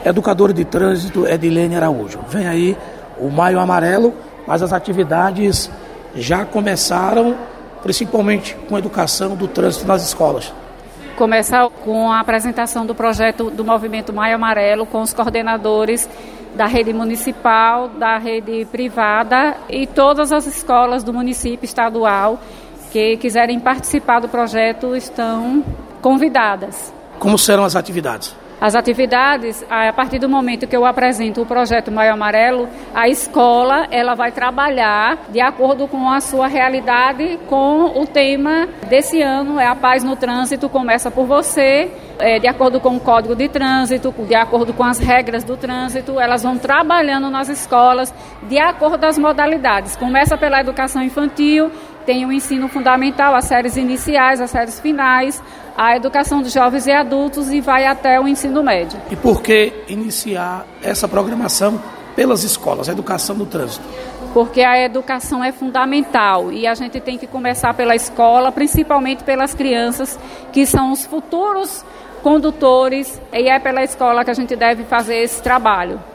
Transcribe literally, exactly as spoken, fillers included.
Educadora de Trânsito Edilene Araújo. Vem aí o Maio Amarelo, mas as atividades já começaram, principalmente com a educação do trânsito nas escolas. Começa com a apresentação do projeto do Movimento Maio Amarelo, com os coordenadores da rede municipal, da rede privada e todas as escolas do município estadual que quiserem participar do projeto estão convidadas. Como serão as atividades? As atividades, a partir do momento que eu apresento o projeto Maio Amarelo, a escola ela vai trabalhar de acordo com a sua realidade, com o tema desse ano, é a paz no trânsito, começa por você, é, de acordo com o Código de Trânsito, de acordo com as regras do trânsito, elas vão trabalhando nas escolas de acordo com as modalidades. Começa pela educação infantil, tem o ensino fundamental, as séries iniciais, as séries finais, a educação de jovens e adultos e vai até o ensino médio. E por que iniciar essa programação pelas escolas, a educação do trânsito? Porque a educação é fundamental e a gente tem que começar pela escola, principalmente pelas crianças, que são os futuros condutores, e é pela escola que a gente deve fazer esse trabalho.